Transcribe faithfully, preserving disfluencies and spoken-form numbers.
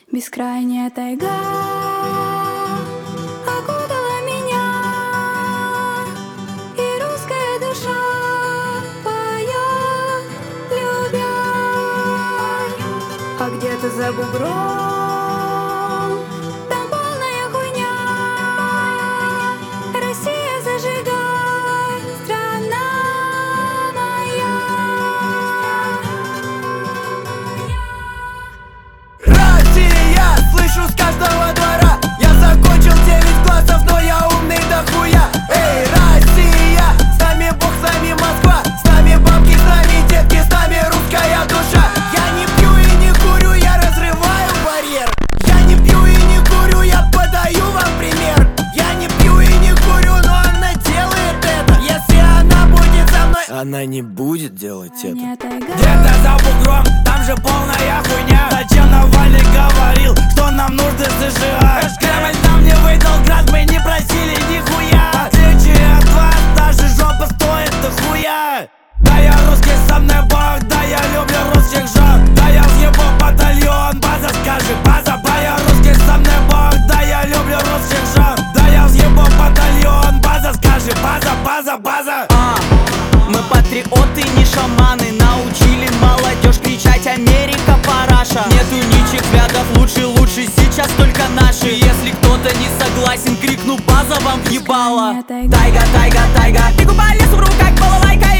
Бескрайняя тайга окутала меня, и русская душа поет, любя. А где-то за бугром там полная хуйня. Россия, зажигай, страна моя. Россия, слышу с каждого двора. Я закончил девять классов, но я умный дохуя. Эй, Россия, с нами Бог, с нами Москва, с нами бабки, с нами детки, с нами русская душа. Я не пью и не курю, я разрываю барьер. Я не пью и не курю, я подаю вам пример. Я не пью и не курю, но она делает это. Если она будет со мной, она не будет делать это. Где-то за бугром, там же полная хуйня. Зачем Навальный говорил, что нам нужны США? Кремль нам не выдал град, мы не просили нихуя. В отличие от вас, даже жопа стоит дохуя. Да я русский, со мной Бог, да я люблю русских жен. Да я въебу батальон, база, скажи, база. Да я русский, со мной Бог, да я люблю русских жен. Да я въебу батальон, база, скажи, база, база, база. А, мы патриоты, не шаманы. Научили молодежь кричать: Америка, параша. Нету ничьих взглядов, лучше, лучше, сейчас только наши. Если кто-то не согласен, крикну: база вам въебала. Тайга, тайга, тайга, тайга. Бегу по лесу, в руках балалайка.